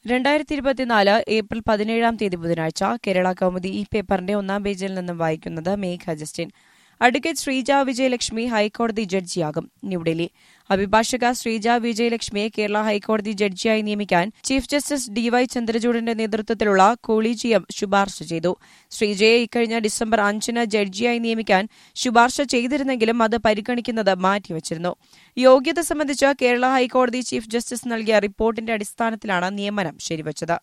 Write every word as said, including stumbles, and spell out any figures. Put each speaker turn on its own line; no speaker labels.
രണ്ടായിരത്തി ഇരുപത്തിനാല് ഏപ്രിൽ പതിനേഴാം തീയതി ബുധനാഴ്ച കേരള കൗമുദി ഈ പേപ്പറിന്റെ ഒന്നാം പേജിൽ നിന്നും വായിക്കുന്നത് മേഘ ജസ്റ്റിൻ. അഡ്വക്കേറ്റ് ശ്രീജ വിജയലക്ഷ്മി ഹൈക്കോടതി ജഡ്ജിയാകും. ന്യൂഡൽഹി. അഭിഭാഷക ശ്രീജ വിജയലക്ഷ്മിയെ കേരള ഹൈക്കോടതി ജഡ്ജിയായി നിയമിക്കാൻ ചീഫ് ജസ്റ്റിസ് ഡി വൈ ചന്ദ്രചൂഡിന്റെ നേതൃത്വത്തിലുള്ള കൊളീജിയം ശുപാർശ ചെയ്തു. ശ്രീജയെ ഇക്കഴിഞ്ഞ ഡിസംബർ അഞ്ചിന് ജഡ്ജിയായി നിയമിക്കാൻ ശുപാർശ ചെയ്തിരുന്നെങ്കിലും അത് പരിഗണിക്കുന്നത് മാറ്റിവച്ചിരുന്നു. യോഗ്യത സംബന്ധിച്ച് കേരള ഹൈക്കോടതി ചീഫ് ജസ്റ്റിസ് നൽകിയ റിപ്പോർട്ടിന്റെ അടിസ്ഥാനത്തിലാണ് നിയമനം ശരിവച്ചത്.